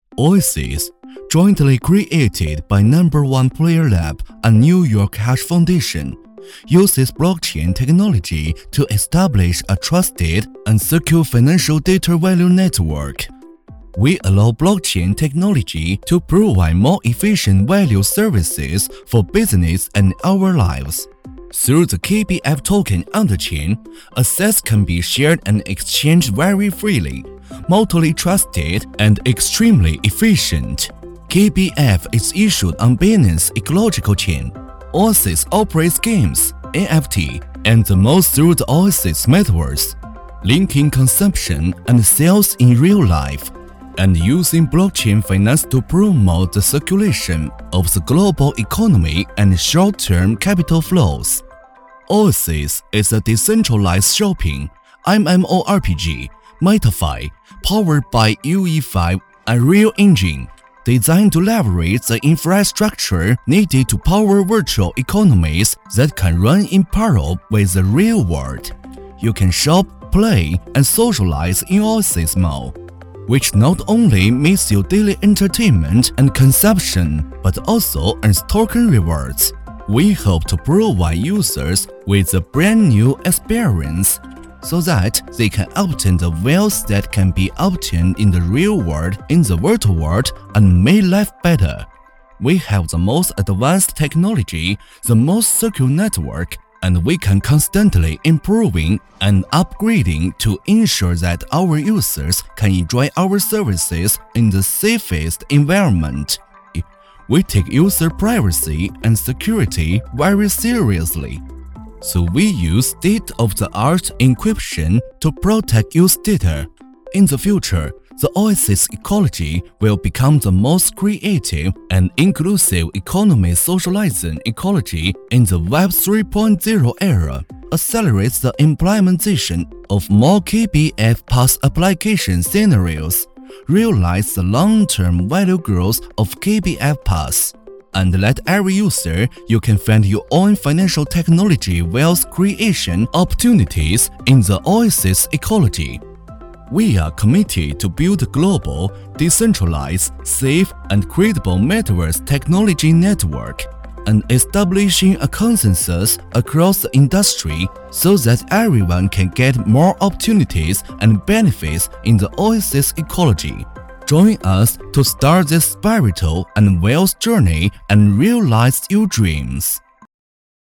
Oasis, jointly created by Number One Player Lab and New York Hash Foundation, uses blockchain technology to establish a trusted and secure financial data value network. We allow blockchain technology to provide more efficient value services for business and our lives. Through the KBF token on the chain, assets can be shared and exchanged very freely, multiply trusted, and extremely efficient. KBF is issued on Binance Ecological Chain. Oasis operates games, NFT, and the most through the Oasis Metaverse, linking consumption and sales in real life, and using blockchain finance to promote the circulation of the global economy and short-term capital flows. Oasis is a decentralized shopping MMORPG MetaFi powered by UE5 Unreal Engine, designed to leverage the infrastructure needed to power virtual economies that can run in parallel with the real world. You can shop, play, and socialize in Oasis Mall, which not only meets your daily entertainment and consumption, but also earns token rewards. We hope to provide users with a brand new experience so that they can obtain the wealth that can be obtained in the real world in the virtual world and make life better. We have the most advanced technology, the most secure network, and we can constantly improving and upgrading to ensure that our users can enjoy our services in the safest environment. We take user privacy and security very seriously, so we use state-of-the-art encryption to protect user data. In the future, the Oasis ecology will become the most creative and inclusive economy socializing ecology in the Web 3.0 era, accelerates the implementation of more KBF Pass application scenarios, realize the long-term value growth of KBF Pass, and let every user you can find your own financial technology wealth creation opportunities in the Oasis ecology. We are committed to build a global, decentralized, safe, and credible metaverse technology network, and establishing a consensus across the industry so that everyone can get more opportunities and benefits in the Oasis ecology. Join us to start this spiritual and wealth journey and realize your dreams.